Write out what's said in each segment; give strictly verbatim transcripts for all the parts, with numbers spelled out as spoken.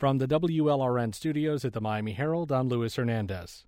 From the W L R N studios at the Miami Herald, I'm Luis Hernandez.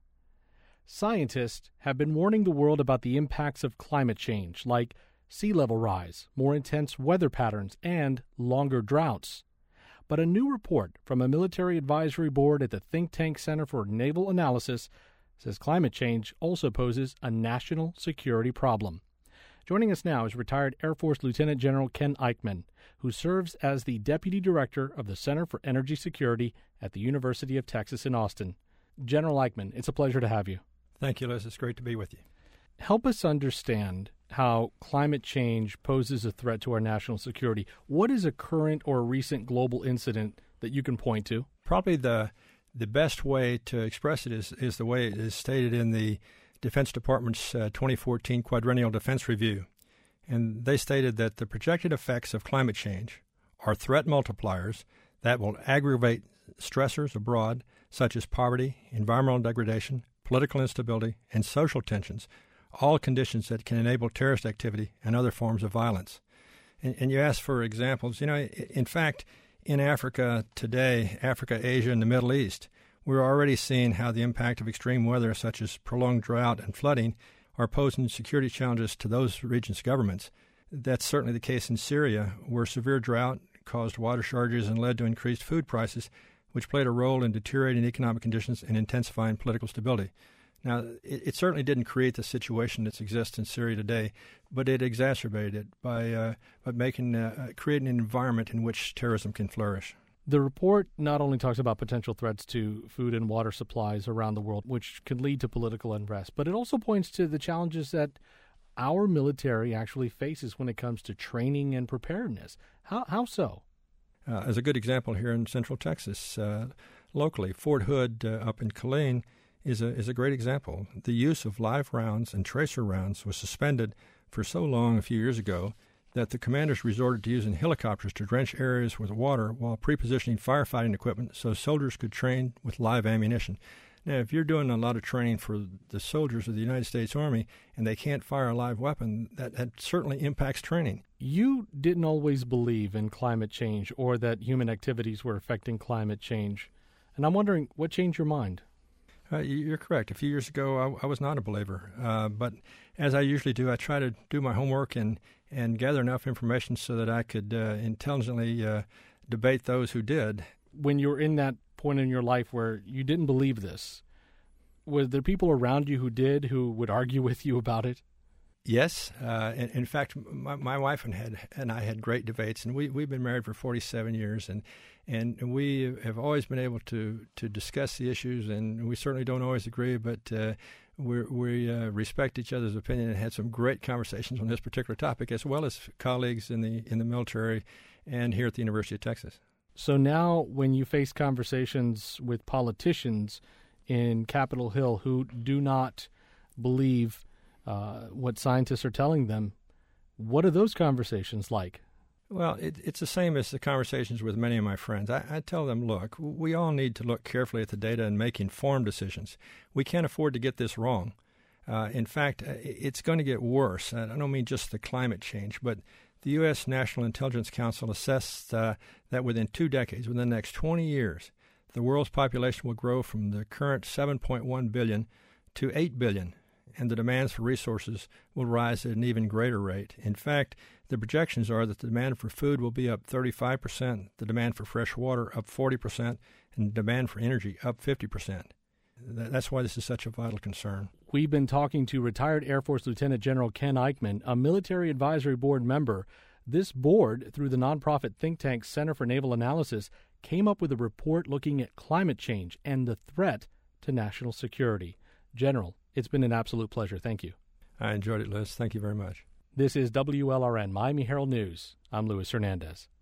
Scientists have been warning the world about the impacts of climate change, like sea level rise, more intense weather patterns, and longer droughts. But a new report from a military advisory board at the think tank Center for Naval Analysis says climate change also poses a national security problem. Joining us now is retired Air Force Lieutenant General Ken Eichmann, who serves as the Deputy Director of the Center for Energy Security at the University of Texas in Austin. General Eichmann, it's a pleasure to have you. Thank you, Liz. It's great to be with you. Help us understand how climate change poses a threat to our national security. What is a current or recent global incident that you can point to? Probably the the best way to express it is, is the way it is stated in the Defense Department's uh, twenty fourteen Quadrennial Defense Review. And they stated that the projected effects of climate change are threat multipliers that will aggravate stressors abroad, such as poverty, environmental degradation, political instability, and social tensions, all conditions that can enable terrorist activity and other forms of violence. And, and you asked for examples. You know, in fact, in Africa today, Africa, Asia, and the Middle East, we're already seeing how the impact of extreme weather, such as prolonged drought and flooding, are posing security challenges to those regions' governments. That's certainly the case in Syria, where severe drought caused water shortages and led to increased food prices, which played a role in deteriorating economic conditions and intensifying political stability. Now, it, it certainly didn't create the situation that exists in Syria today, but it exacerbated it by uh, by making uh, creating an environment in which terrorism can flourish. The report not only talks about potential threats to food and water supplies around the world, which could lead to political unrest, but it also points to the challenges that our military actually faces when it comes to training and preparedness. How how so? Uh, as a good example here in Central Texas, uh, locally, Fort Hood uh, up in Killeen is a is a great example. The use of live rounds and tracer rounds was suspended for so long a few years ago that the commanders resorted to using helicopters to drench areas with water while pre-positioning firefighting equipment so soldiers could train with live ammunition. Now, if you're doing a lot of training for the soldiers of the United States Army and they can't fire a live weapon, that, that certainly impacts training. You didn't always believe in climate change or that human activities were affecting climate change. And I'm wondering, what changed your mind? Uh, you're correct. A few years ago, I, I was not a believer. Uh, but as I usually do, I try to do my homework and, and gather enough information so that I could uh, intelligently uh, debate those who did. When you were in that point in your life where you didn't believe this, were there people around you who did, who would argue with you about it? Yes. Uh, in, in fact, my, my wife and, had, and I had great debates, and we, we've been married for forty-seven years, and and we have always been able to, to discuss the issues, and we certainly don't always agree, but uh, we're, we uh, respect each other's opinion and had some great conversations on this particular topic, as well as colleagues in the in the military and here at the University of Texas. So now when you face conversations with politicians in Capitol Hill who do not believe uh, what scientists are telling them, what are those conversations like? Well, it, it's the same as the conversations with many of my friends. I, I tell them, look, we all need to look carefully at the data and make informed decisions. We can't afford to get this wrong. Uh, in fact, it's going to get worse. I don't mean just the climate change, but the U S National Intelligence Council assessed uh, that within two decades, within the next twenty years, the world's population will grow from the current seven point one billion to eight billion, and the demands for resources will rise at an even greater rate. In fact, the projections are that the demand for food will be up thirty-five percent, the demand for fresh water up forty percent, and the demand for energy up fifty percent. That's why this is such a vital concern. We've been talking to retired Air Force Lieutenant General Ken Eichmann, a military advisory board member. This board, through the nonprofit think tank Center for Naval Analysis, came up with a report looking at climate change and the threat to national security. General, it's been an absolute pleasure. Thank you. I enjoyed it, Liz. Thank you very much. This is W L R N Miami Herald News. I'm Luis Hernandez.